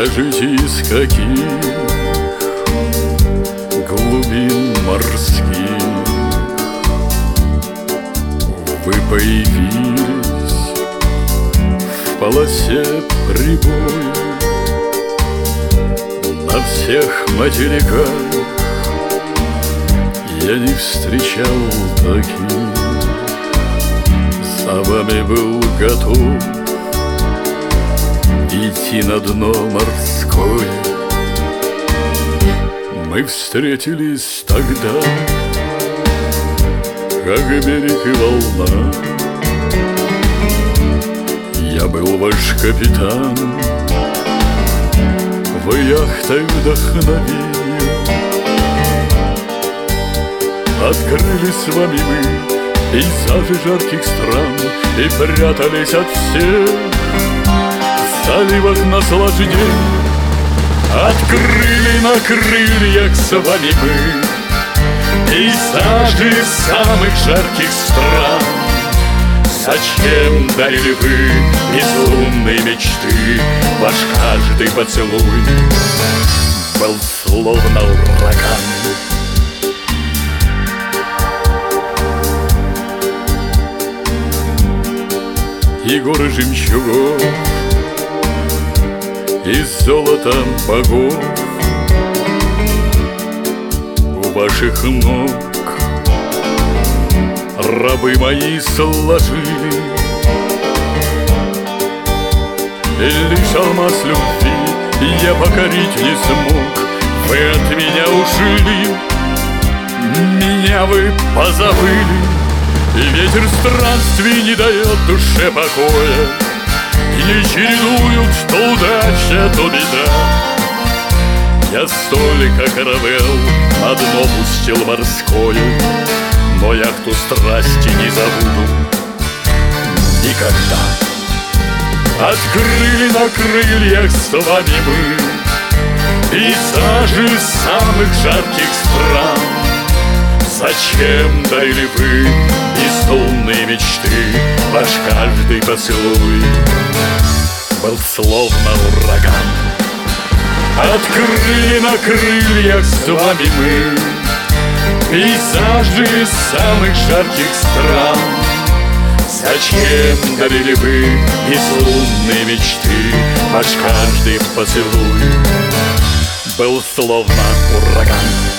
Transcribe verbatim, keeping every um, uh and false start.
Скажите, из каких глубин морских вы появились в полосе прибоя? На всех материках я не встречал таких. За вами был готов идти на дно морское. Мы встретились тогда, как берег и волна. Я был ваш капитан, вы яхтой вдохновения. Открыли с вами мы пейзажи жарких стран и прятались от всех в заливах наслаждений. Открыли на крыльях с вами мы пейзажи самых жарких стран. Зачем дарили вы безумные мечты? Ваш каждый поцелуй был словно ураган. И горы жемчугов, и золотом богов у ваших ног рабы мои сложили. И лишь алмаз любви я покорить не смог. Вы от меня ушли, меня вы позабыли. И ветер странствий не дает душе покоя. Дни чередуют, то удача, то беда. Я столько каравелл на дно пустил морское, но яхту страсти не забуду никогда. Открыли на крыльях с вами мы пейзажи самых жарких стран. Зачем дарили вы безумные мечты? Ваш каждый поцелуй был словно ураган. Открыли на крыльях с вами мы пейзажи самых жарких стран. Зачем дарили вы безумные мечты? Ваш каждый поцелуй был словно ураган.